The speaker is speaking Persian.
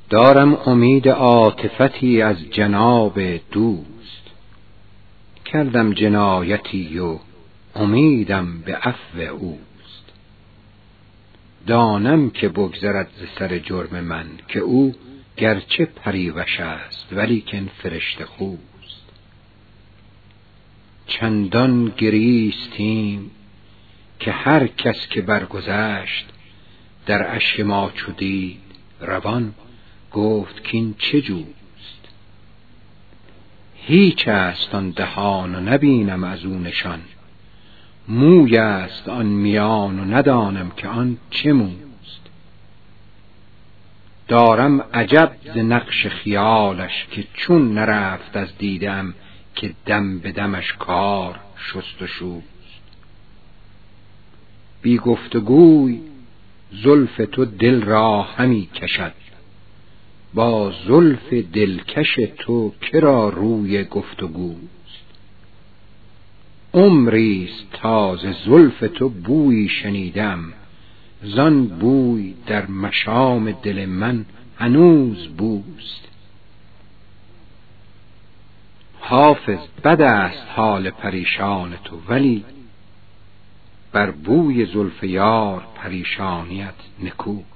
دارم امید عاطفتی از جناب دوست، کردم جنایتی و امیدم به عفو اوست. دانم که بگذرد ز سر جرم من، که او گرچه پریوش است ولیکن فرشته خوست. چندان گریستیم که هر کس که برگذشت، در اشک ما چو دید روان گفت کین چه جوست. هیچ است آن دهان و نبینم از او نشان، موی است آن میان و ندانم که آن چه موست. دارم عجب ز نقش خیالش که چون نرفت از دیدم، که دم به دمش کار شست و شوست. بی گفتگوی زلف تو دل را همی کشد، با زلف دلکش تو کرا روی گفتگوست. عمریست تا ز زلف تو بویی شنیدم، زان بوی در مشام دل من هنوز بوست. حافظ بد است حال پریشان تو، ولی بر بوی زلف یار پریشانیت نکوست.